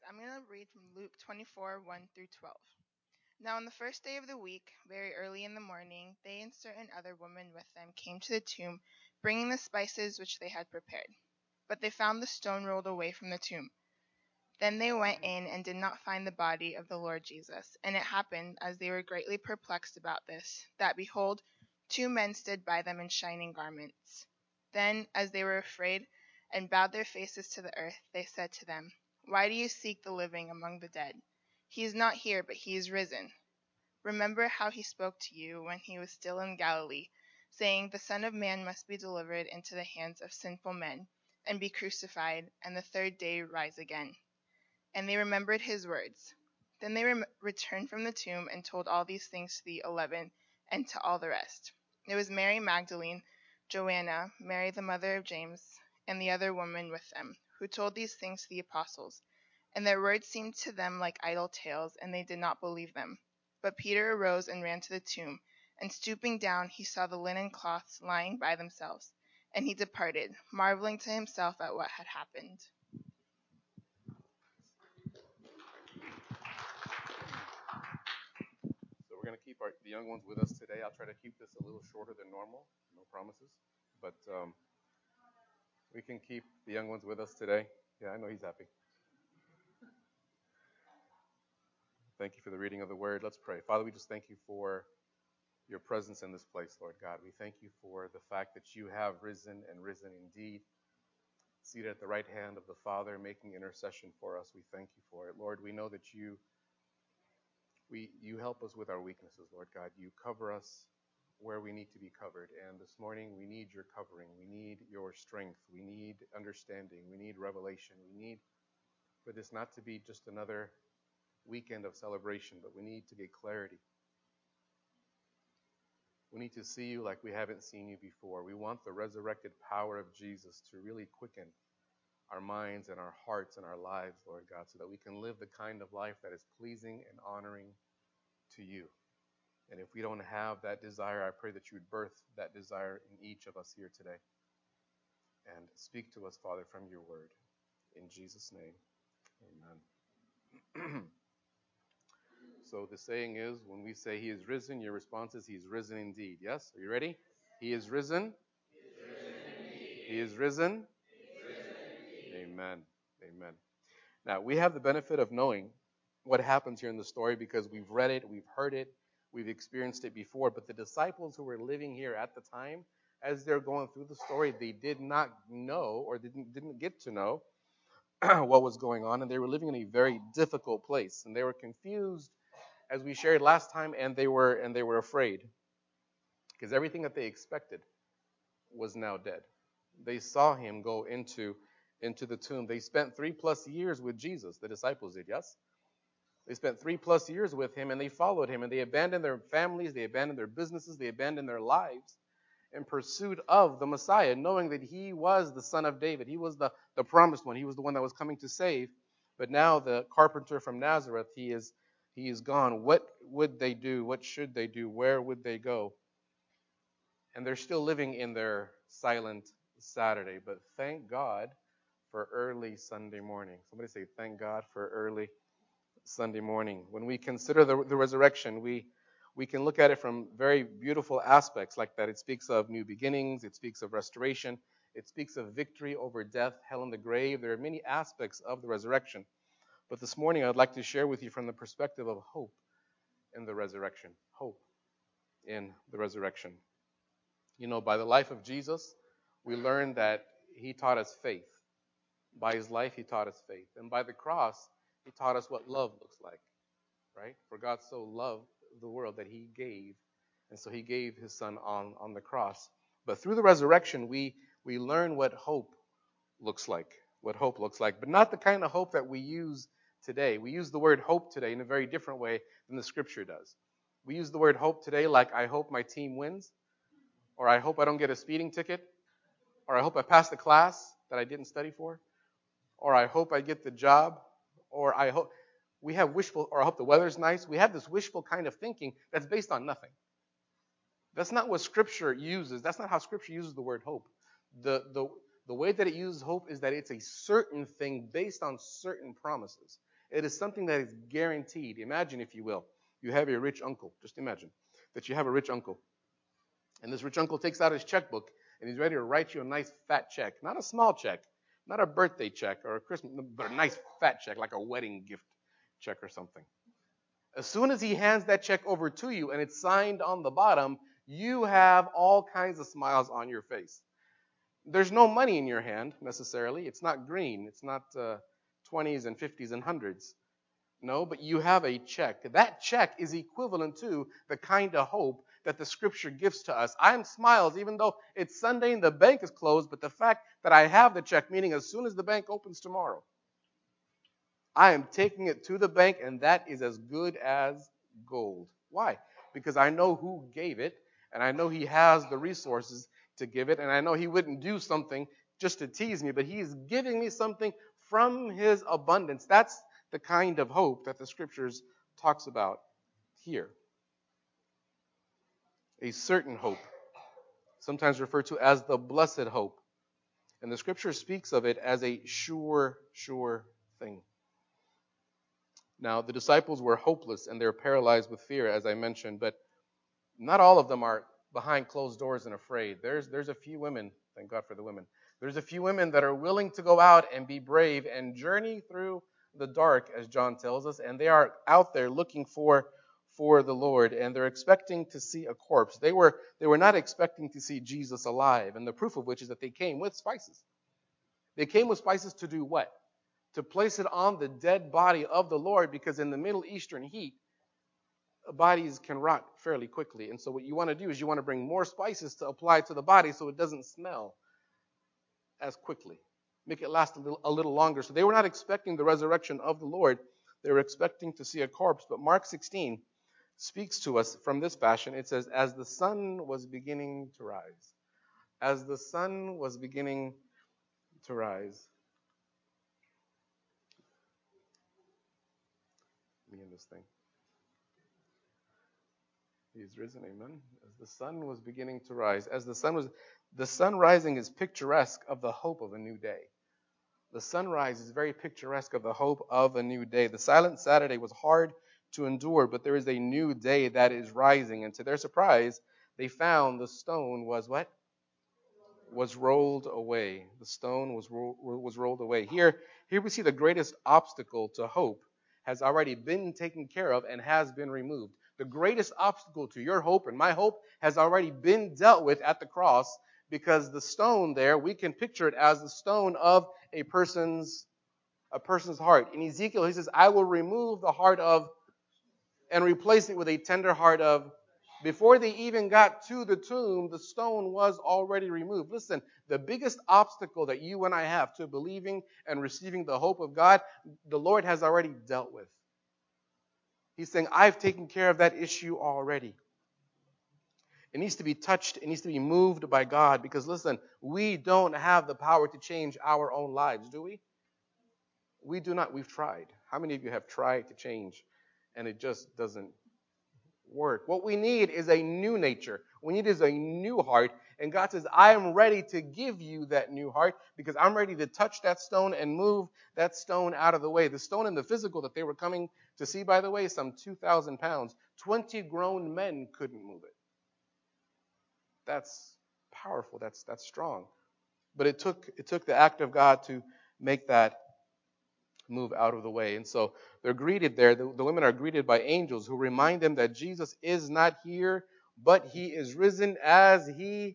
I'm going to read from Luke 24, 1 through 12. Now, on the first day of the week, very early in the morning, they and certain other women with them came to the tomb, bringing the spices which they had prepared. But they found the stone rolled away from the tomb. Then they went in and did not find the body of the Lord Jesus. And it happened, as they were greatly perplexed about this, that behold, two men stood by them in shining garments. Then, as they were afraid and bowed their faces to the earth, they said to them, Why do you seek the living among the dead? He is not here, but he is risen. Remember how he spoke to you when he was still in Galilee, saying, The Son of Man must be delivered into the hands of sinful men, and be crucified, and the third day rise again. And they remembered his words. Then they returned from the tomb and told all these things to the 11 and to all the rest. It was Mary Magdalene, Joanna, Mary the mother of James, and the other woman with them, who told these things to the apostles. And their words seemed to them like idle tales, and they did not believe them. But Peter arose and ran to the tomb, and stooping down he saw the linen cloths lying by themselves. And he departed, marveling to himself at what had happened. So we're going to keep the young ones with us today. I'll try to keep this a little shorter than normal. No promises. But we can keep the young ones with us today. Yeah, I know he's happy. Thank you for the reading of the word. Let's pray. Father, we just thank you for your presence in this place, Lord God. We thank you for the fact that you have risen and risen indeed, seated at the right hand of the Father, making intercession for us. We thank you for it. Lord, we know that you help us with our weaknesses, Lord God. You cover us where we need to be covered. And this morning, we need your covering. We need your strength. We need understanding. We need revelation. We need for this not to be just another weekend of celebration, but we need to get clarity. We need to see you like we haven't seen you before. We want the resurrected power of Jesus to really quicken our minds and our hearts and our lives, Lord God, so that we can live the kind of life that is pleasing and honoring to you. And if we don't have that desire, I pray that you would birth that desire in each of us here today. And speak to us, Father, from your word. In Jesus' name, amen. So the saying is, when we say he is risen, your response is, he is risen indeed. Yes? Are you ready? He is risen. He is risen. Amen. Amen. Now, we have the benefit of knowing what happens here in the story because we've read it, we've heard it, we've experienced it before. But the disciples who were living here at the time, as they're going through the story, they did not know or didn't get to know what was going on, and they were living in a very difficult place, and they were confused, as we shared last time, and they were afraid because everything that they expected was now dead. They saw him go into the tomb. They spent 3+ years with Jesus. The disciples did, yes? They spent 3+ years with him, and they followed him, and they abandoned their families, they abandoned their businesses, they abandoned their lives in pursuit of the Messiah, knowing that he was the Son of David. He was the promised one. He was the one that was coming to save. But now the carpenter from Nazareth, he is gone. What would they do? What should they do? Where would they go? And they're still living in their silent Saturday. But thank God for early Sunday morning. Somebody say, thank God for early Sunday morning. When we consider the resurrection, we can look at it from very beautiful aspects like that. It speaks of new beginnings. It speaks of restoration. It speaks of victory over death, hell, and the grave. There are many aspects of the resurrection. But this morning, I'd like to share with you from the perspective of hope in the resurrection. Hope in the resurrection. You know, by the life of Jesus, we learn that he taught us faith. By his life, he taught us faith. And by the cross, he taught us what love looks like, right? For God so loved the world that he gave, and so he gave his son on the cross. But through the resurrection, we learn what hope looks like, but not the kind of hope that we use today. We use the word hope today in a very different way than the scripture does. We use the word hope today like, I hope my team wins, or I hope I don't get a speeding ticket, or I hope I pass the class that I didn't study for, or I hope I get the job, or I hope we have wishful, or I hope the weather's nice. We have this wishful kind of thinking that's based on nothing. That's not what Scripture uses. That's not how Scripture uses the word hope. The way that it uses hope is that it's a certain thing based on certain promises. It is something that is guaranteed. Imagine, if you will, you have a rich uncle. Just imagine that you have a rich uncle. And this rich uncle takes out his checkbook and he's ready to write you a nice fat check. Not a small check, not a birthday check or a Christmas, but a nice fat check, like a wedding gift check or something. As soon as he hands that check over to you and it's signed on the bottom, you have all kinds of smiles on your face. There's no money in your hand necessarily. It's not green. It's not 20s and 50s and hundreds. No, but you have a check. That check is equivalent to the kind of hope that the scripture gives to us. I am smiles even though it's Sunday and the bank is closed, but the fact that I have the check, meaning as soon as the bank opens tomorrow, I am taking it to the bank, and that is as good as gold. Why? Because I know who gave it, and I know he has the resources to give it, and I know he wouldn't do something just to tease me, but he is giving me something from his abundance. That's the kind of hope that the scriptures talks about here. A certain hope, sometimes referred to as the blessed hope. And the scripture speaks of it as a sure thing. Now, the disciples were hopeless and they're paralyzed with fear, as I mentioned, but not all of them are behind closed doors and afraid. There's a few women, thank God for the women. There's a few women that are willing to go out and be brave and journey through the dark, as John tells us, and they are out there looking for the Lord, and they're expecting to see a corpse. They were not expecting to see Jesus alive, and the proof of which is that they came with spices. They came with spices to do what? To place it on the dead body of the Lord, because in the Middle Eastern heat, bodies can rot fairly quickly. And so what you want to do is you want to bring more spices to apply to the body so it doesn't smell as quickly. Make it last a little longer. So they were not expecting the resurrection of the Lord. They were expecting to see a corpse. But Mark 16 speaks to us from this fashion. It says, as the sun was beginning to rise. As the sun was beginning to rise. Let me end this thing. He is risen, amen. As the sun was beginning to rise. The sun rising is picturesque of the hope of a new day. The sunrise is very picturesque of the hope of a new day. The silent Saturday was hard to endure, but there is a new day that is rising. And to their surprise, they found the stone was what? Was rolled away. The stone was rolled away. Here we see the greatest obstacle to hope has already been taken care of and has been removed. The greatest obstacle to your hope and my hope has already been dealt with at the cross, because the stone there, we can picture it as the stone of a person's heart. In Ezekiel, he says, I will remove the heart of and replace it with a tender heart of. Before they even got to the tomb, the stone was already removed. Listen, the biggest obstacle that you and I have to believing and receiving the hope of God, the Lord has already dealt with. He's saying, I've taken care of that issue already. It needs to be touched. It needs to be moved by God, because listen, we don't have the power to change our own lives, do we? We do not. We've tried. How many of you have tried to change and it just doesn't work? What we need is a new nature. We need is a new heart. And God says, I am ready to give you that new heart, because I'm ready to touch that stone and move that stone out of the way. The stone in the physical that they were coming to see, by the way, some 2,000 pounds. 20 grown men couldn't move it. That's powerful. That's strong. But it took the act of God to make that move out of the way. And so they're greeted there. The women are greeted by angels who remind them that Jesus is not here, but he is risen as he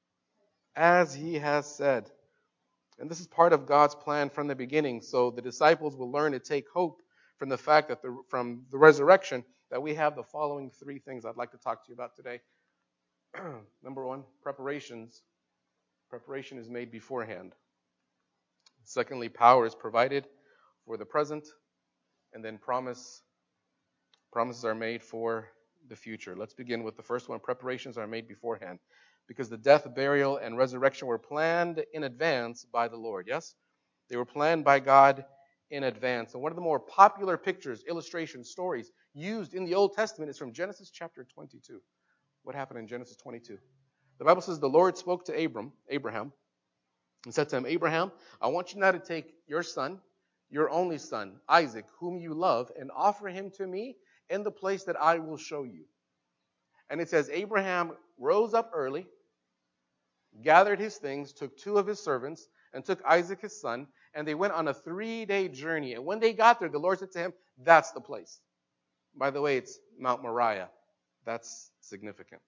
has said. And this is part of God's plan from the beginning. So the disciples will learn to take hope from the fact that from the resurrection, that we have the following three things I'd like to talk to you about today. Number one, preparations. Preparation is made beforehand. Secondly, power is provided for the present. And then promises are made for the future. Let's begin with the first one. Preparations are made beforehand, because the death, burial, and resurrection were planned in advance by the Lord. Yes? They were planned by God in advance. And one of the more popular pictures, illustrations, stories used in the Old Testament is from Genesis chapter 22. What happened in Genesis 22? The Bible says the Lord spoke to Abraham, and said to him, Abraham, I want you now to take your son, your only son, Isaac, whom you love, and offer him to me in the place that I will show you. And it says, Abraham rose up early, gathered his things, took 2 of his servants, and took Isaac his son, and they went on a 3-day journey. And when they got there, the Lord said to him, that's the place. By the way, it's Mount Moriah. That's significant.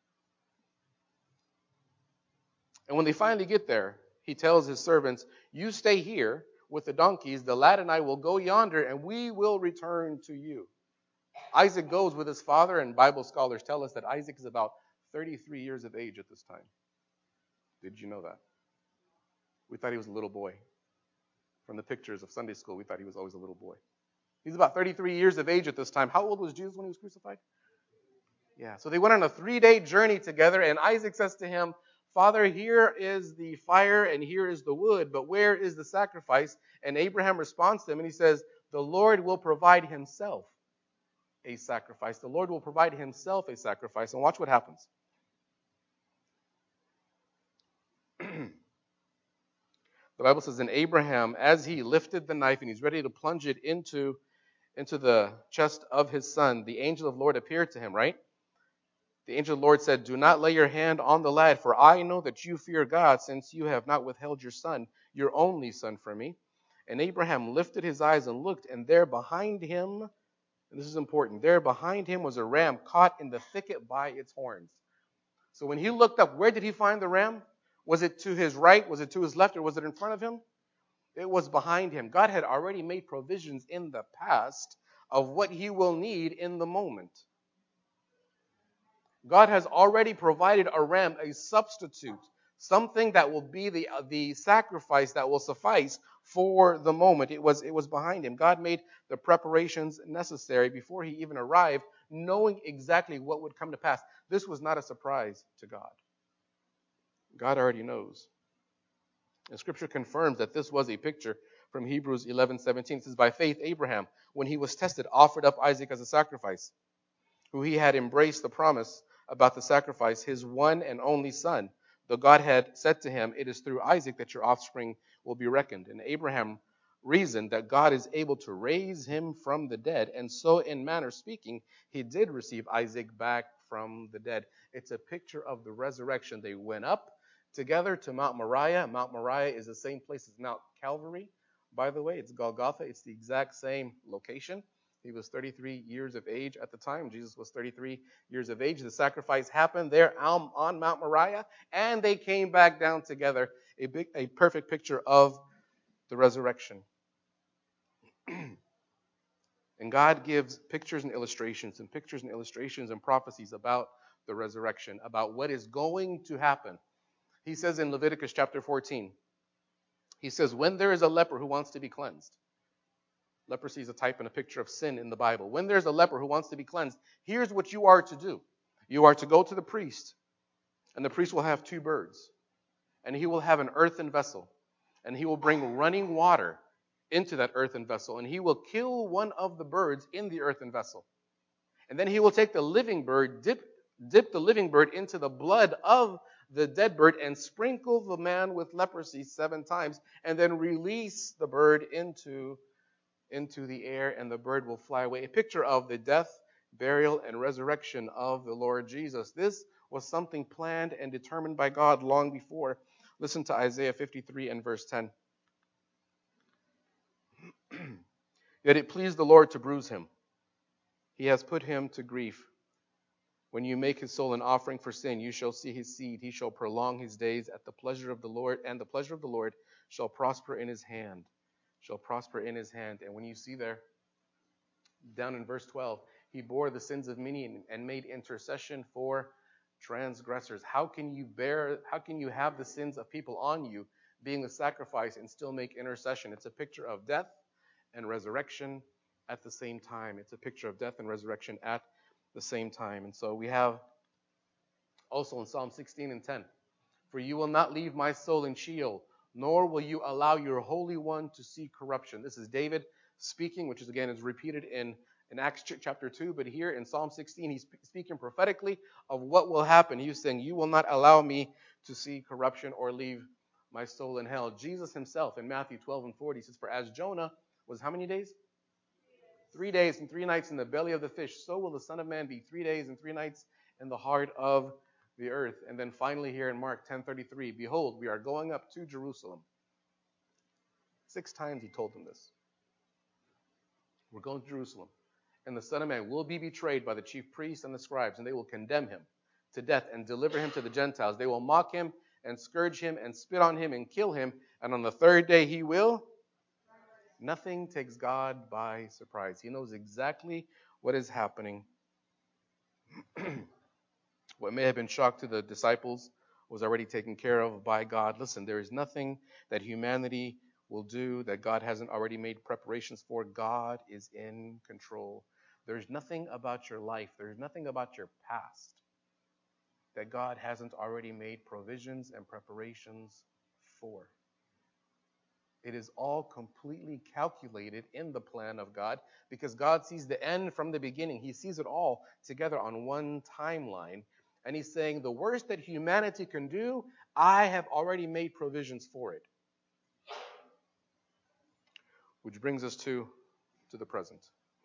And when they finally get there, he tells his servants, you stay here with the donkeys. The lad and I will go yonder, and we will return to you. Isaac goes with his father, and Bible scholars tell us that Isaac is about 33 years of age at this time. Did you know that? We thought he was a little boy. From the pictures of Sunday school, we thought he was always a little boy. He's about 33 years of age at this time. How old was Jesus when he was crucified? Yeah, so they went on a 3-day journey together, and Isaac says to him, Father, here is the fire and here is the wood, but where is the sacrifice? And Abraham responds to him, and he says, the Lord will provide himself a sacrifice. The Lord will provide himself a sacrifice. And watch what happens. The Bible says, and Abraham, as he lifted the knife and he's ready to plunge it into the chest of his son, the angel of the Lord appeared to him, right? The angel of the Lord said, do not lay your hand on the lad, for I know that you fear God, since you have not withheld your son, your only son, from me. And Abraham lifted his eyes and looked, and there behind him, and this is important, there behind him was a ram caught in the thicket by its horns. So when he looked up, where did he find the ram? Was it to his right? Was it to his left? Or was it in front of him? It was behind him. God had already made provisions in the past of what he will need in the moment. God has already provided a ram, a substitute, something that will be the sacrifice that will suffice for the moment. It was behind him. God made the preparations necessary before he even arrived, knowing exactly what would come to pass. This was not a surprise to God. God already knows. And Scripture confirms that this was a picture from Hebrews 11:17. It says, by faith Abraham, when he was tested, offered up Isaac as a sacrifice, who he had embraced the promise about the sacrifice, his one and only son. Though God had said to him, it is through Isaac that your offspring will be reckoned. And Abraham reasoned that God is able to raise him from the dead. And so, in manner speaking, he did receive Isaac back from the dead. It's a picture of the resurrection. They went up together to Mount Moriah. Mount Moriah is the same place as Mount Calvary, by the way. It's Golgotha. It's the exact same location. He was 33 years of age at the time. Jesus was 33 years of age. The sacrifice happened there on Mount Moriah, and they came back down together. A perfect picture of the resurrection. And God gives pictures and illustrations and prophecies about the resurrection, about what is going to happen. He says in Leviticus chapter 14, he says, when there is a leper who wants to be cleansed, leprosy is a type and a picture of sin in the Bible. When there's a leper who wants to be cleansed, here's what you are to do. You are to go to the priest, and the priest will have 2 birds, and he will have an earthen vessel, and he will bring running water into that earthen vessel, and he will kill one of the birds in the earthen vessel. And then he will take the living bird, dip the living bird into the blood of the dead bird, and sprinkle the man with leprosy 7 times, and then release the bird into the air, and the bird will fly away. A picture of the death, burial, and resurrection of the Lord Jesus. This was something planned and determined by God long before. Listen to Isaiah 53 and verse 10. Yet it pleased the Lord to bruise him. He has put him to grief. When you make his soul an offering for sin, you shall see his seed. He shall prolong his days at the pleasure of the Lord, and the pleasure of the Lord shall prosper in his hand. Shall prosper in his hand. And when you see there, down in verse 12, he bore the sins of many and made intercession for transgressors. How can you have the sins of people on you being a sacrifice and still make intercession? It's a picture of death and resurrection at the same time. It's a picture of death and resurrection at the same time. And so we have also in Psalm 16 and 10, for you will not leave my soul in Sheol, nor will you allow your Holy One to see corruption. This is David speaking, which is again is repeated in Acts chapter 2, but here in Psalm 16, he's speaking prophetically of what will happen. He's saying, you will not allow me to see corruption or leave my soul in hell. Jesus himself in Matthew 12 and 40 says, for as Jonah was how many days? 3 days and 3 nights in the belly of the fish. So will the Son of Man be 3 days and 3 nights in the heart of the earth. And then finally here in Mark 10:33, behold, we are going up to Jerusalem. 6 times he told them this. We're going to Jerusalem. And the Son of Man will be betrayed by the chief priests and the scribes, and they will condemn him to death and deliver him to the Gentiles. They will mock him and scourge him and spit on him and kill him. And on the 3rd day he will. Nothing takes God by surprise. He knows exactly what is happening. What may have been shock to the disciples was already taken care of by God. Listen, there is nothing that humanity will do that God hasn't already made preparations for. God is in control. There's nothing about your life, there's nothing about your past that God hasn't already made provisions and preparations for. It is all completely calculated in the plan of God because God sees the end from the beginning. He sees it all together on one timeline. And he's saying the worst that humanity can do, I have already made provisions for it. Which brings us to the present.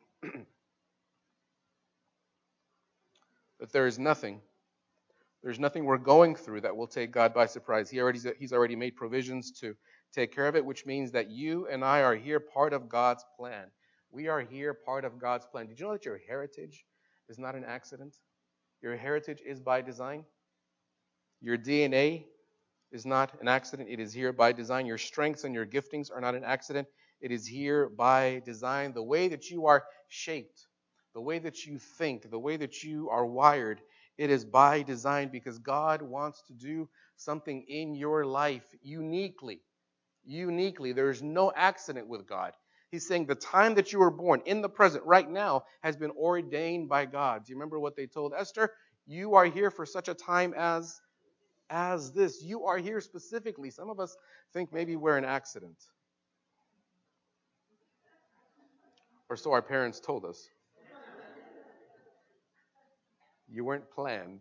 That there's nothing we're going through that will take God by surprise. He's already made provisions to take care of it, which means that you and I are here part of God's plan. We are here part of God's plan. Did you know that your heritage is not an accident? Your heritage is by design. Your DNA is not an accident. It is here by design. Your strengths and your giftings are not an accident. It is here by design. The way that you are shaped, the way that you think, the way that you are wired, it is by design because God wants to do something in your life uniquely. Uniquely. There is no accident with God. He's saying the time that you were born, in the present, right now, has been ordained by God. Do you remember what they told Esther? You are here for such a time as this. You are here specifically. Some of us think maybe we're an accident. Or so our parents told us. You weren't planned.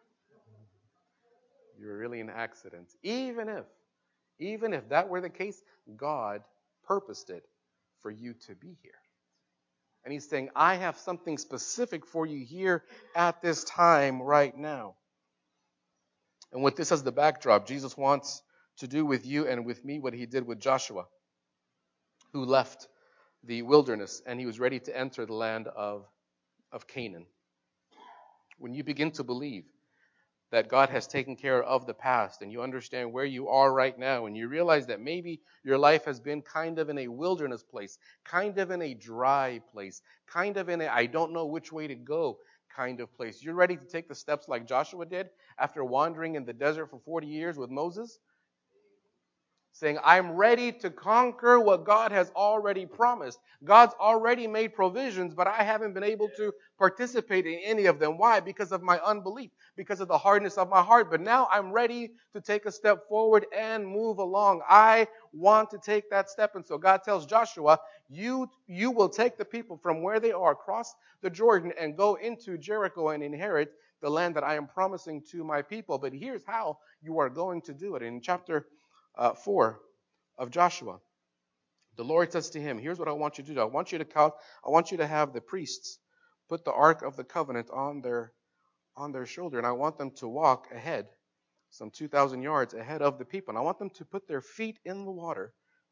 You were really an accident. Even if that were the case, God purposed it for you to be here. And he's saying, I have something specific for you here at this time right now. And with this as the backdrop, Jesus wants to do with you and with me what he did with Joshua, who left the wilderness and he was ready to enter the land of Canaan. When you begin to believe that God has taken care of the past and you understand where you are right now and you realize that maybe your life has been kind of in a wilderness place, kind of in a dry place, kind of in a I don't know which way to go kind of place. You're ready to take the steps like Joshua did after wandering in the desert for 40 years with Moses, saying, I'm ready to conquer what God has already promised. God's already made provisions, but I haven't been able to participate in any of them. Why? Because of my unbelief, because of the hardness of my heart. But now I'm ready to take a step forward and move along. I want to take that step. And so God tells Joshua, you will take the people from where they are, cross the Jordan, and go into Jericho and inherit the land that I am promising to my people. But here's how you are going to do it. In chapter 4 of Joshua, the Lord says to him, here's what I want you to do. I want you to have the priests put the Ark of the Covenant on their shoulder, and I want them to walk ahead, some 2,000 yards ahead of the people. And I want them to put their feet in the water.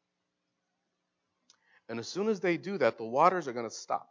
And as soon as they do that, the waters are going to stop.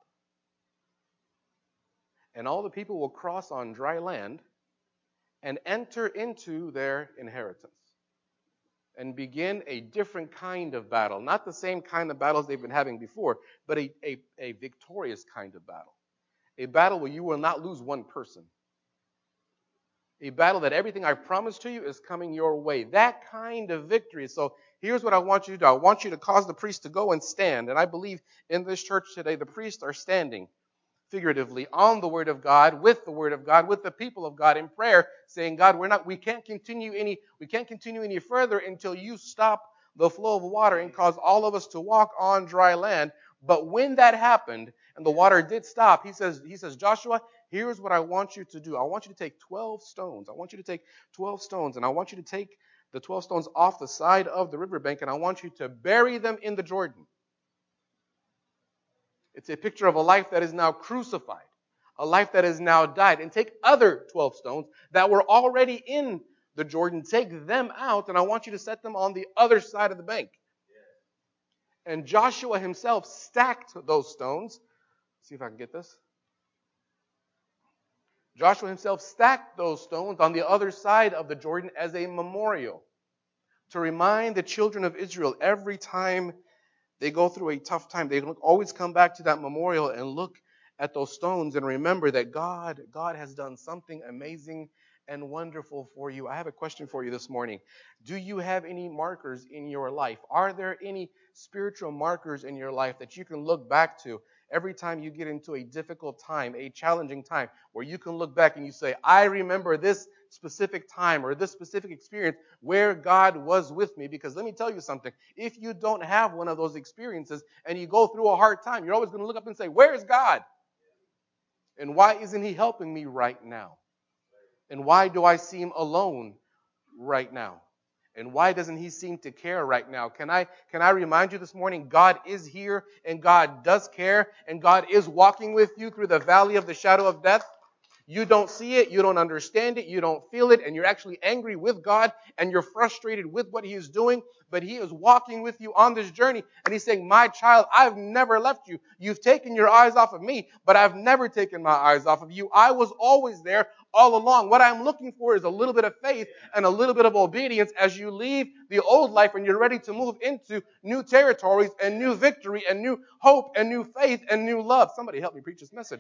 And all the people will cross on dry land and enter into their inheritance. And begin a different kind of battle. Not the same kind of battles they've been having before, but a victorious kind of battle. A battle where you will not lose one person. A battle that everything I've promised to you is coming your way. That kind of victory. So here's what I want you to do. I want you to cause the priests to go and stand. And I believe in this church today, the priests are standing figuratively on the Word of God, with the Word of God, with the people of God in prayer, saying, God, we can't continue any further until you stop the flow of water and cause all of us to walk on dry land. But when that happened and the water did stop, he says, Joshua, here's what I want you to do. I want you to take 12 stones. I want you to take 12 stones, and I want you to take the 12 stones off the side of the riverbank, and I want you to bury them in the Jordan. It's a picture of a life that is now crucified, a life that has now died. And take other 12 stones that were already in the Jordan, take them out, and I want you to set them on the other side of the bank. And Joshua himself stacked those stones. See if I can get this. Joshua himself stacked those stones on the other side of the Jordan as a memorial to remind the children of Israel every time they go through a tough time, they always come back to that memorial and look at those stones and remember that God has done something amazing and wonderful for you. I have a question for you this morning. Do you have any markers in your life? Are there any spiritual markers in your life that you can look back to every time you get into a difficult time, a challenging time, where you can look back and you say, I remember this specific time or this specific experience where God was with me? Because let me tell you something. If you don't have one of those experiences and you go through a hard time, you're always going to look up and say, where's God? And why isn't he helping me right now? And why do I seem alone right now? And why doesn't he seem to care right now? Can I remind you this morning, God is here and God does care and God is walking with you through the valley of the shadow of death. You don't see it, you don't understand it, you don't feel it, and you're actually angry with God and you're frustrated with what he is doing, but he is walking with you on this journey and he's saying, my child, I've never left you. You've taken your eyes off of me, but I've never taken my eyes off of you. I was always there all along. What I'm looking for is a little bit of faith and a little bit of obedience as you leave the old life and you're ready to move into new territories and new victory and new hope and new faith and new love. Somebody help me preach this message.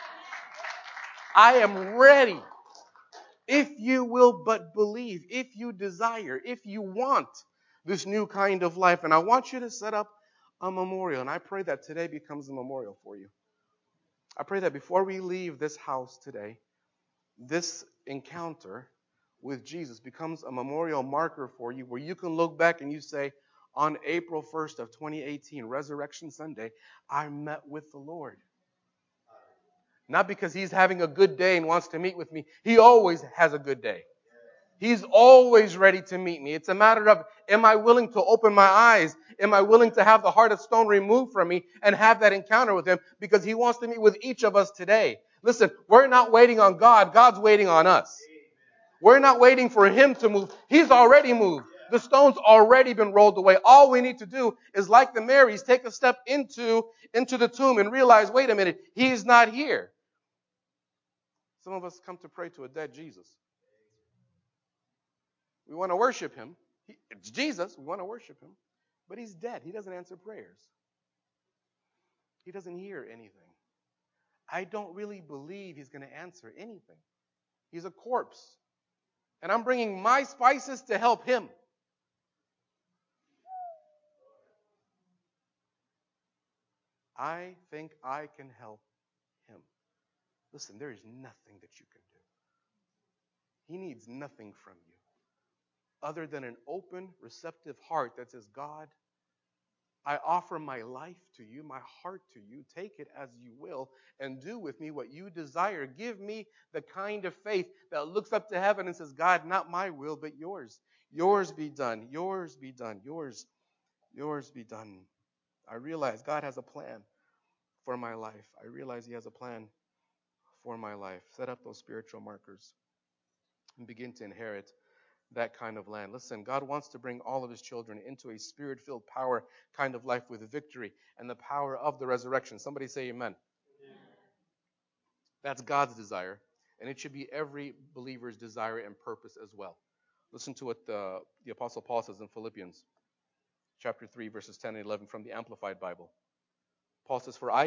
I am ready. If you will but believe, if you desire, if you want this new kind of life. And I want you to set up a memorial. And I pray that today becomes a memorial for you. I pray that before we leave this house today, this encounter with Jesus becomes a memorial marker for you where you can look back and you say, on April 1st of 2018, Resurrection Sunday, I met with the Lord. Not because he's having a good day and wants to meet with me. He always has a good day. He's always ready to meet me. It's a matter of, am I willing to open my eyes? Am I willing to have the heart of stone removed from me and have that encounter with him? Because he wants to meet with each of us today. Listen, we're not waiting on God. God's waiting on us. We're not waiting for him to move. He's already moved. The stone's already been rolled away. All we need to do is, like the Marys, take a step into the tomb and realize, wait a minute, he's not here. Some of us come to pray to a dead Jesus. We want to worship him. It's Jesus. We want to worship him. But he's dead. He doesn't answer prayers. He doesn't hear anything. I don't really believe he's going to answer anything. He's a corpse. And I'm bringing my spices to help him. I think I can help him. Listen, there is nothing that you can do. He needs nothing from you other than an open, receptive heart that says, God, I offer my life to you, my heart to you. Take it as you will and do with me what you desire. Give me the kind of faith that looks up to heaven and says, God, not my will, but yours. Yours be done. Yours be done. Yours be done. I realize God has a plan for my life. I realize he has a plan for my life. Set up those spiritual markers and begin to inherit that kind of land. Listen, God wants to bring all of his children into a spirit-filled power kind of life with victory and the power of the resurrection. Somebody say amen. That's God's desire, and it should be every believer's desire and purpose as well. Listen to what the Apostle Paul says in Philippians chapter 3, verses 10 and 11 from the Amplified Bible. Paul says, For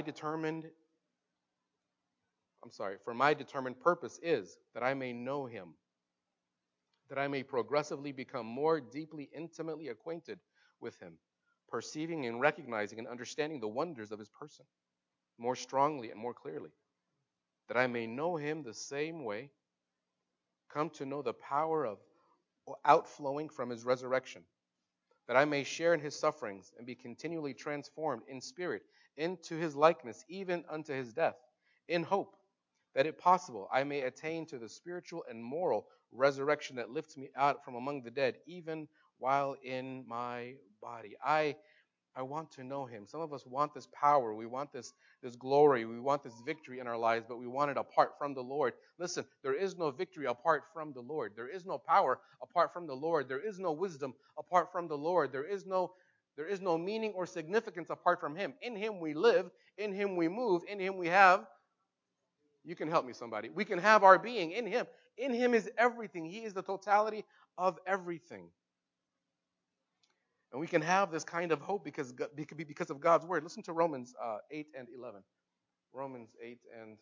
my determined purpose is that I may know him, that I may progressively become more deeply, intimately acquainted with him, perceiving and recognizing and understanding the wonders of his person more strongly and more clearly, that I may know him the same way, come to know the power of outflowing from his resurrection, that I may share in his sufferings and be continually transformed in spirit into his likeness, even unto his death, in hope that if possible I may attain to the spiritual and moral resurrection that lifts me out from among the dead, even while in my body. I I want to know him. Some of us want this power. We want this glory. We want this victory in our lives, but we want it apart from the Lord. Listen, there is no victory apart from the Lord. There is no power apart from the Lord. There is no wisdom apart from the Lord. There is no meaning or significance apart from him. In him we live. In him we move. In him we have. You can help me, somebody. We can have our being in him. In him is everything. He is the totality of everything. And we can have this kind of hope because of God's word. Listen to Romans 8 and 11. Romans 8 and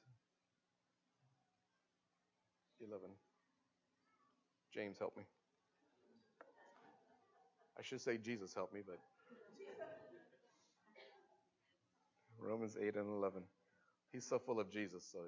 11. James, help me. I should say Jesus, help me, but Romans 8 and 11. He's so full of Jesus, so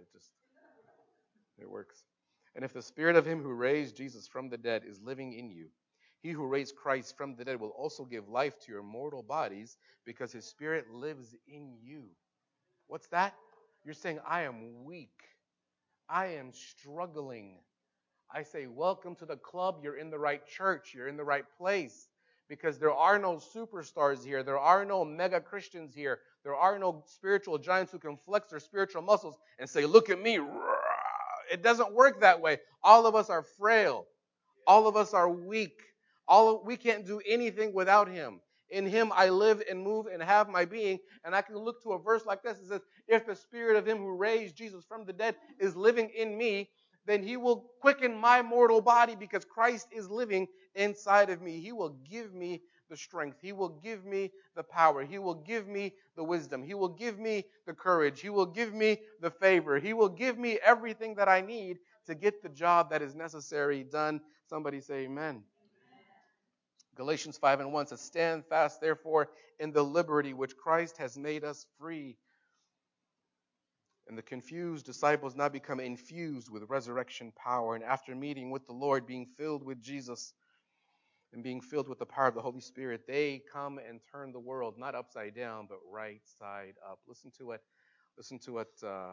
it works. And if the spirit of him who raised Jesus from the dead is living in you, he who raised Christ from the dead will also give life to your mortal bodies because his spirit lives in you. What's that? You're saying, I am weak. I am struggling. I say, welcome to the club. You're in the right church. You're in the right place. Because there are no superstars here. There are no mega Christians here. There are no spiritual giants who can flex their spiritual muscles and say, look at me. It doesn't work that way. All of us are frail. All of us are weak. We can't do anything without him. In him I live and move and have my being. And I can look to a verse like this. It says, if the spirit of him who raised Jesus from the dead is living in me, then he will quicken my mortal body because Christ is living inside of me. He will give me the strength. He will give me the power. He will give me the wisdom. He will give me the courage. He will give me the favor. He will give me everything that I need to get the job that is necessary done. Somebody say amen. Galatians 5 and 1 says, stand fast, therefore, in the liberty which Christ has made us free. And the confused disciples now become infused with resurrection power. And after meeting with the Lord, being filled with Jesus, and being filled with the power of the Holy Spirit, they come and turn the world, not upside down, but right side up. Listen to what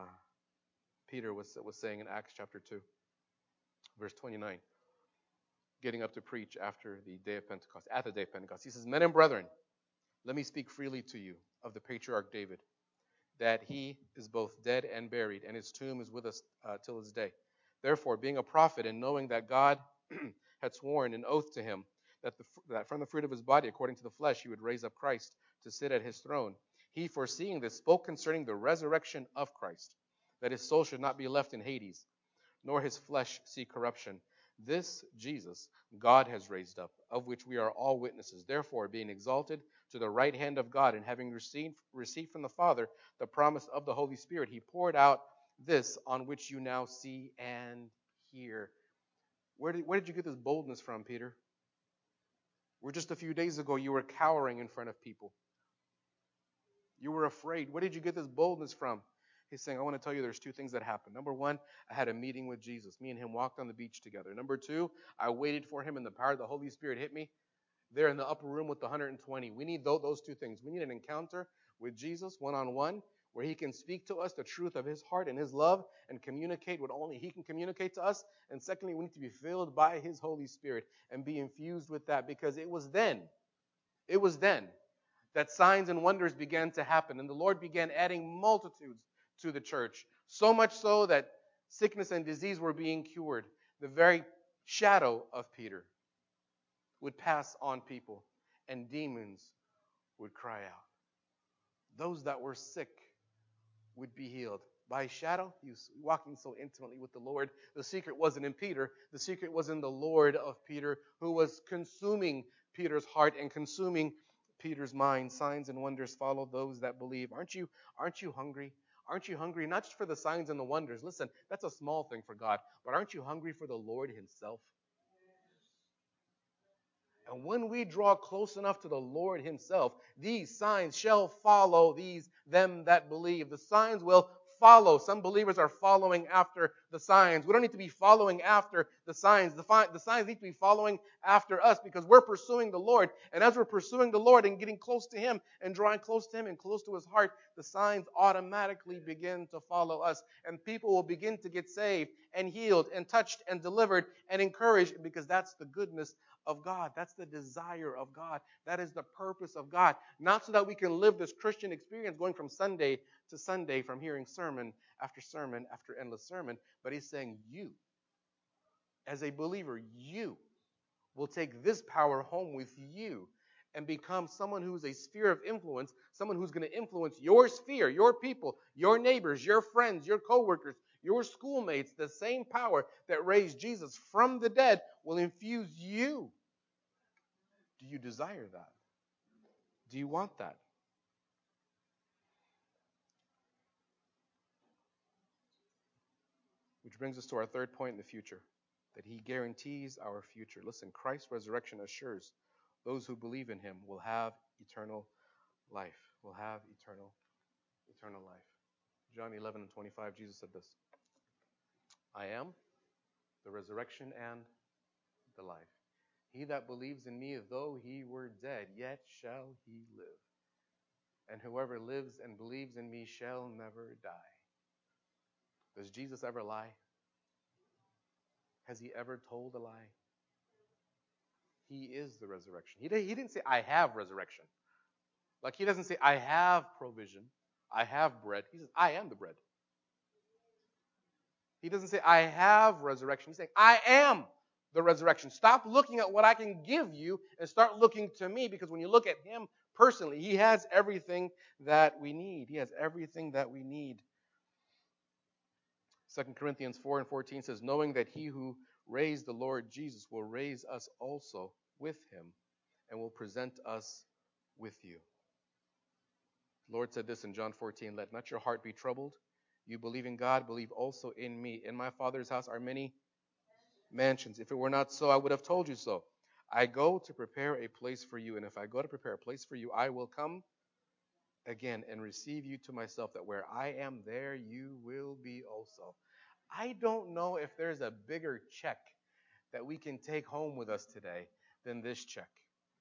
Peter was saying in Acts chapter 2, verse 29, getting up to preach after the day of Pentecost, at the day of Pentecost. He says, men and brethren, let me speak freely to you of the patriarch David, that he is both dead and buried, and his tomb is with us till this day. Therefore, being a prophet, and knowing that God had sworn an oath to him, that from the fruit of his body, according to the flesh, he would raise up Christ to sit at his throne, he, foreseeing this, spoke concerning the resurrection of Christ, that his soul should not be left in Hades, nor his flesh see corruption. This Jesus God has raised up, of which we are all witnesses. Therefore, being exalted to the right hand of God, and having received from the Father the promise of the Holy Spirit, he poured out this on which you now see and hear. Where did you get this boldness from, Peter? Where just a few days ago you were cowering in front of people. You were afraid. Where did you get this boldness from? He's saying, I want to tell you there's two things that happened. Number one, I had a meeting with Jesus. Me and him walked on the beach together. Number two, I waited for him and the power of the Holy Spirit hit me there in the upper room with the 120. We need those two things. We need an encounter with Jesus one-on-one where he can speak to us the truth of his heart and his love and communicate what only he can communicate to us. And secondly, we need to be filled by his Holy Spirit and be infused with that, because it was then that signs and wonders began to happen, and the Lord began adding multitudes to the church, so much so that sickness and disease were being cured. The very shadow of Peter would pass on people, and demons would cry out. Those that were sick would be healed. By shadow, he was walking so intimately with the Lord. The secret wasn't in Peter. The secret was in the Lord of Peter, who was consuming Peter's heart and consuming Peter's mind. Signs and wonders follow those that believe. Aren't you hungry? Aren't you hungry not just for the signs and the wonders? Listen, that's a small thing for God. But aren't you hungry for the Lord himself? And when we draw close enough to the Lord himself, these signs shall follow them that believe. The signs will follow. Some believers are following after the signs. We don't need to be following after the signs. The signs need to be following after us, because we're pursuing the Lord. And as we're pursuing the Lord and getting close to him and drawing close to him and close to his heart, the signs automatically begin to follow us. And people will begin to get saved. and healed and touched and delivered and encouraged, because that's the goodness of God. That's the desire of God. That is the purpose of God. Not so that we can live this Christian experience going from Sunday to Sunday, from hearing sermon after endless sermon, but he's saying you, as a believer, you will take this power home with you and become someone who's a sphere of influence, someone who's going to influence your sphere, your people, your neighbors, your friends, your coworkers, your schoolmates. The same power that raised Jesus from the dead will infuse you. Do you desire that? Do you want that? Which brings us to our third point in the future, that he guarantees our future. Listen, Christ's resurrection assures those who believe in him will have eternal life, will have eternal life. John 11:25, Jesus said this: I am the resurrection and the life. He that believes in me, though he were dead, yet shall he live. And whoever lives and believes in me shall never die. Does Jesus ever lie? Has he ever told a lie? He is the resurrection. He didn't say, I have resurrection. Like he doesn't say, I have provision, I have bread. He says, I am the bread. He doesn't say, I have resurrection. He's saying, I am the resurrection. Stop looking at what I can give you and start looking to me, because when you look at him personally, he has everything that we need. He has everything that we need. 2 Corinthians 4:14 says, knowing that he who raised the Lord Jesus will raise us also with him and will present us with you. The Lord said this in John 14, let not your heart be troubled. You believe in God, believe also in me. In my Father's house are many mansions. If it were not so, I would have told you so. I go to prepare a place for you, and if I go to prepare a place for you, I will come again and receive you to myself, that where I am, there you will be also. I don't know if there's a bigger check that we can take home with us today than this check.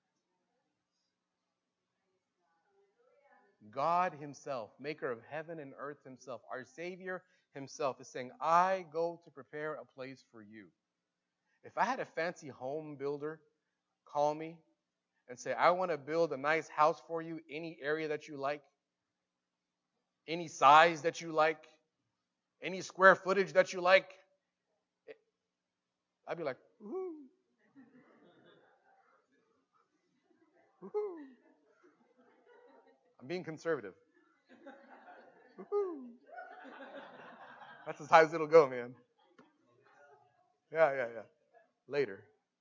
God himself, maker of heaven and earth himself, our Savior himself, is saying, I go to prepare a place for you. If I had a fancy home builder call me and say, I want to build a nice house for you, any area that you like, any size that you like, any square footage that you like, I'd be like, woohoo. Woohoo. I'm being conservative. Woohoo. That's as high as it'll go, man. Yeah. Later.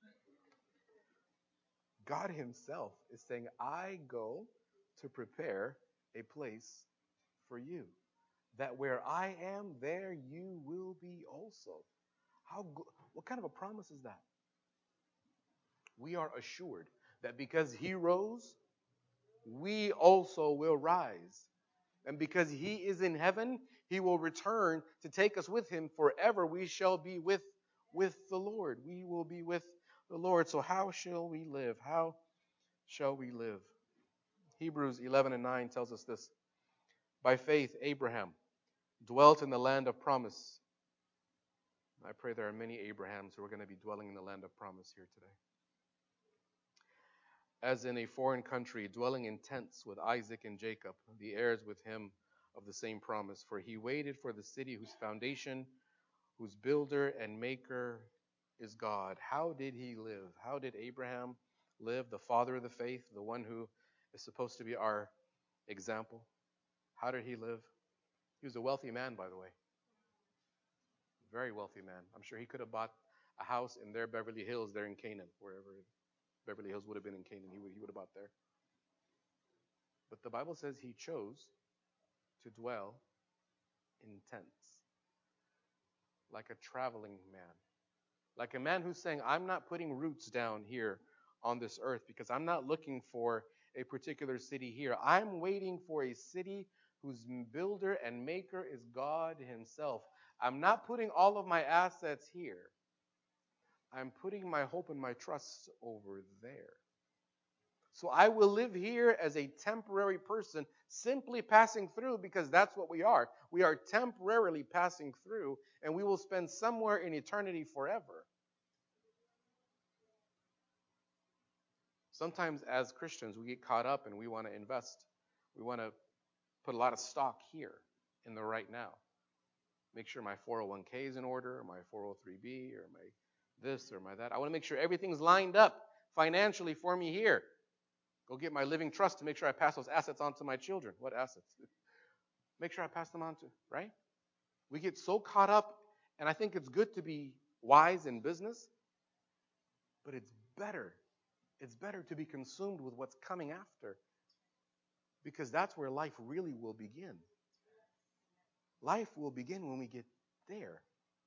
God himself is saying, I go to prepare a place for you, that where I am, there you will be also. What kind of a promise is that? We are assured that because he rose, we also will rise. And because he is in heaven, he will return to take us with him forever. We shall be with the Lord. We will be with the Lord. So how shall we live? How shall we live? Hebrews 11:9 tells us this. By faith, Abraham dwelt in the land of promise. I pray there are many Abrahams who are going to be dwelling in the land of promise here today. As in a foreign country, dwelling in tents with Isaac and Jacob, the heirs with him of the same promise. For he waited for the city whose foundation, whose builder and maker is God. How did he live? How did Abraham live? The father of the faith, the one who is supposed to be our example. How did he live? He was a wealthy man, by the way. Very wealthy man. I'm sure he could have bought a house in their Beverly Hills there in Canaan, wherever Beverly Hills would have been in Canaan. He would have bought there. But the Bible says he chose to dwell in tents, like a traveling man. Like a man who's saying, I'm not putting roots down here on this earth because I'm not looking for a particular city here. I'm waiting for a city whose builder and maker is God himself. I'm not putting all of my assets here. I'm putting my hope and my trust over there. So I will live here as a temporary person, simply passing through, because that's what we are. We are temporarily passing through, and we will spend somewhere in eternity forever. Sometimes as Christians, we get caught up and we want to invest. We want to put a lot of stock here in the right now. Make sure my 401k is in order, or my 403b, or my this or my that. I want to make sure everything's lined up financially for me here. Go get my living trust to make sure I pass those assets on to my children. What assets? Make sure I pass them on to, right? We get so caught up, and I think it's good to be wise in business, but it's better. It's better to be consumed with what's coming after, because that's where life really will begin. Life will begin when we get there.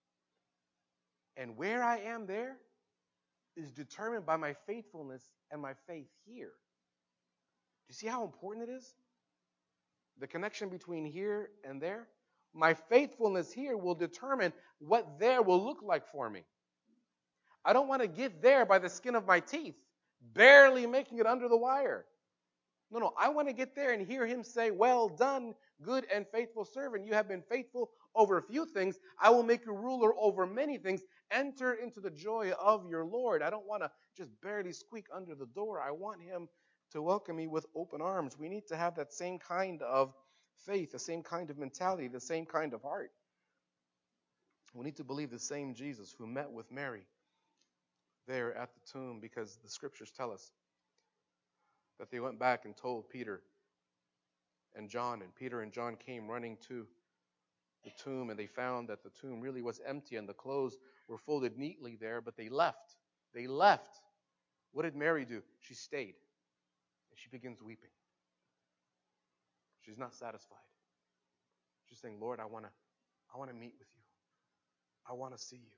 And where I am there is determined by my faithfulness and my faith here. Do you see how important it is? The connection between here and there. My faithfulness here will determine what there will look like for me. I don't want to get there by the skin of my teeth, barely making it under the wire. No, I want to get there and hear him say, well done, good and faithful servant. You have been faithful over a few things. I will make you ruler over many things. Enter into the joy of your Lord. I don't want to just barely squeak under the door. I want him to welcome me with open arms. We need to have that same kind of faith, the same kind of mentality, the same kind of heart. We need to believe the same Jesus who met with Mary there at the tomb, because the scriptures tell us that they went back and told Peter and John, and Peter and John came running to the tomb, and they found that the tomb really was empty and the clothes were folded neatly there, but they left. They left. What did Mary do? She stayed, and she begins weeping. She's not satisfied. She's saying, Lord, I want to meet with you. I want to see you.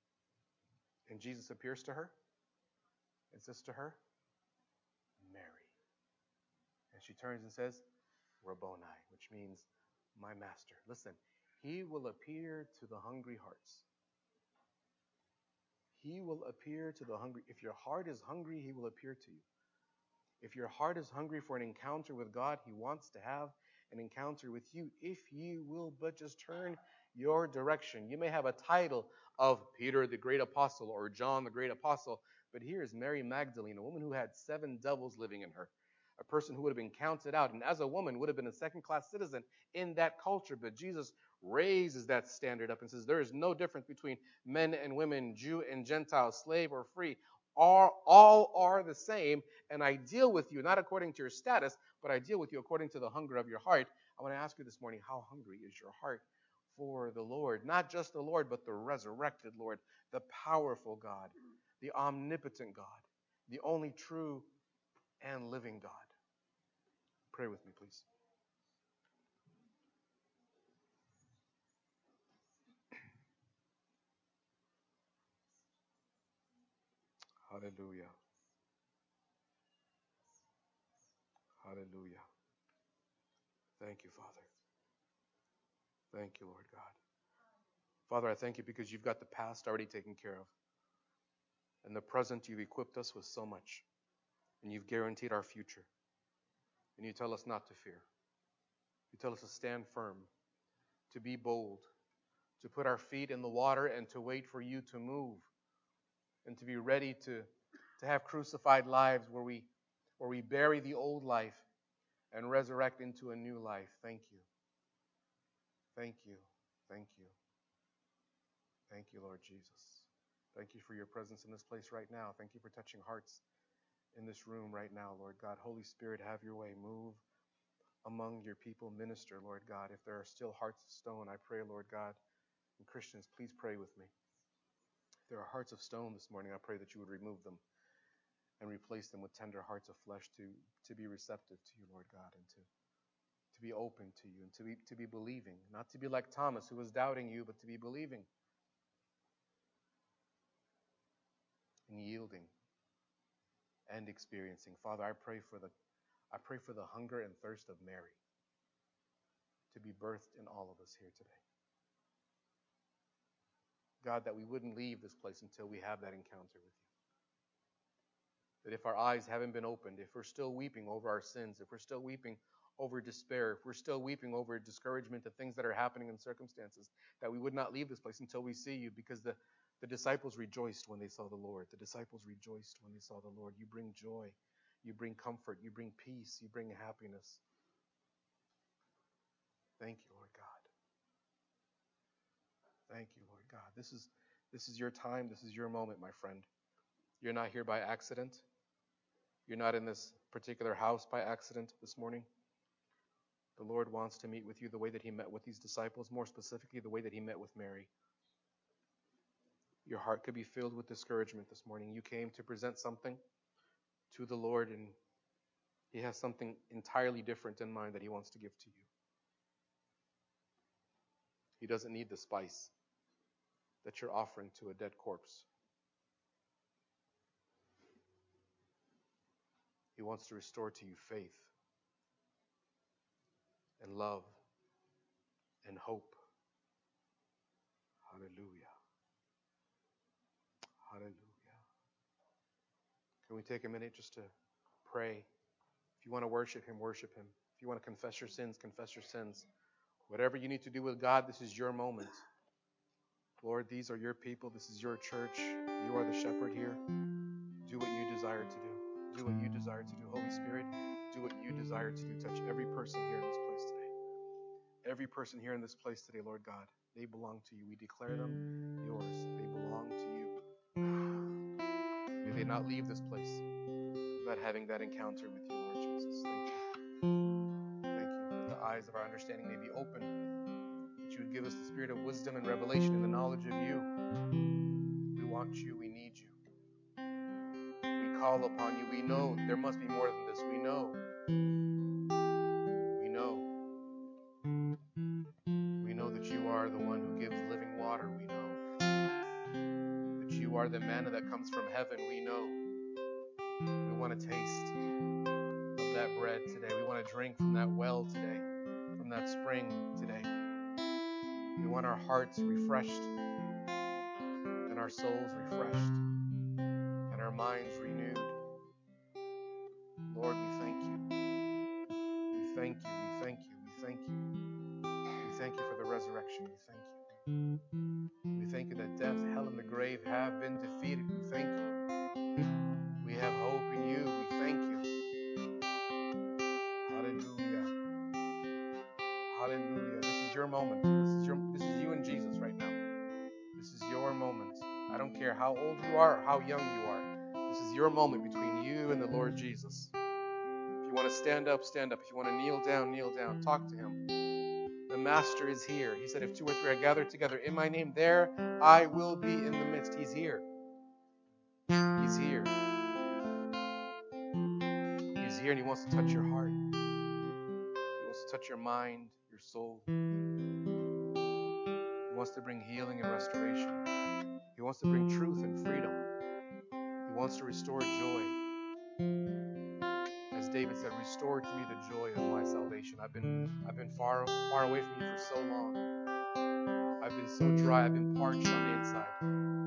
And Jesus appears to her and says to her, Mary. And she turns and says, Rabboni, which means my master. Listen, he will appear to the hungry hearts. He will appear to the hungry. If your heart is hungry, he will appear to you. If your heart is hungry for an encounter with God, he wants to have an encounter with you if you will but just turn your direction. You may have a title of Peter the great apostle or John the great apostle, but here is Mary Magdalene, a woman who had 7 devils living in her, a person who would have been counted out, and as a woman would have been a second-class citizen in that culture. But Jesus raises that standard up and says there is no difference between men and women, Jew and Gentile, slave or free. All are the same, and I deal with you not according to your status, but I deal with you according to the hunger of your heart. I want to ask you this morning, how hungry is your heart for the Lord? Not just the Lord, but the resurrected Lord, the powerful God, the omnipotent God, the only true and living God. Pray with me, please. Hallelujah. Hallelujah. Thank you, Father. Thank you, Lord God. Father, I thank you because you've got the past already taken care of. And the present, you've equipped us with so much. And you've guaranteed our future. And you tell us not to fear. You tell us to stand firm, to be bold, to put our feet in the water and to wait for you to move. And to be ready to have crucified lives where we bury the old life and resurrect into a new life. Thank you. Thank you. Thank you. Thank you, Lord Jesus. Thank you for your presence in this place right now. Thank you for touching hearts in this room right now, Lord God. Holy Spirit, have your way. Move among your people. Minister, Lord God. If there are still hearts of stone, I pray, Lord God, and Christians, please pray with me. If there are hearts of stone this morning, I pray that you would remove them and replace them with tender hearts of flesh to be receptive to you, Lord God, and to be open to you and to be believing. Not to be like Thomas, who was doubting you, but to be believing and yielding and experiencing. Father, I pray for the hunger and thirst of Mary to be birthed in all of us here today. God, that we wouldn't leave this place until we have that encounter with you. That if our eyes haven't been opened, if we're still weeping over our sins, if we're still weeping over despair, if we're still weeping over discouragement to things that are happening in circumstances, that we would not leave this place until we see you, because the disciples rejoiced when they saw the Lord. The disciples rejoiced when they saw the Lord. You bring joy. You bring comfort. You bring peace. You bring happiness. Thank you, Lord God. Thank you, Lord God. This is your time. This is your moment, my friend. You're not here by accident. You're not in this particular house by accident this morning. The Lord wants to meet with you the way that he met with these disciples, more specifically the way that he met with Mary. Your heart could be filled with discouragement this morning. You came to present something to the Lord, and he has something entirely different in mind that he wants to give to you. He doesn't need the spice that you're offering to a dead corpse. He wants to restore to you faith and love and hope. Hallelujah. Hallelujah. Can we take a minute just to pray? If you want to worship him, worship him. If you want to confess your sins, confess your sins. Whatever you need to do with God, this is your moment. Lord, these are your people. This is your church. You are the shepherd here. Do what you desire to do. Do what you desire to do. Holy Spirit, do what you desire to do. Touch every person here in this place today. Every person here in this place today, Lord God, they belong to you. We declare them yours. They belong to you. May they not leave this place without having that encounter with you, Lord Jesus. Thank you. Thank you that the eyes of our understanding may be open, that you would give us the spirit of wisdom and revelation and the knowledge of you. We want you. We need you. We call upon you. We know there must be more than this. We know. We know. We know that you are the one who gives living water. We know that you are the manna that comes from heaven. We know. We want to taste of that bread today. We want to drink from that well today, from that spring today. We want our hearts refreshed and our souls refreshed and our minds renewed. Lord, we thank you. We thank you. We thank you. We thank you. We thank you for the resurrection. We thank you. We thank you that death, hell, and the grave have been defeated. We thank you. We have hope in you. We thank you. Hallelujah. Hallelujah. This is your moment. This is you and Jesus right now. This is your moment. I don't care how old you are or how young you are. This is your moment between you and the Lord Jesus. If you want to stand up, stand up. If you want to kneel down, kneel down. Talk to him. The Master is here. He said, if two or three are gathered together in my name, there I will be in the midst. He's here. He's here. He's here, and he wants to touch your heart. He wants to touch your mind, your soul. He wants to bring healing and restoration. He wants to bring truth and freedom. He wants to restore joy. As David said, restore to me the joy of my salvation. I've been far away from you for so long. I've been so dry. I've been parched on the inside.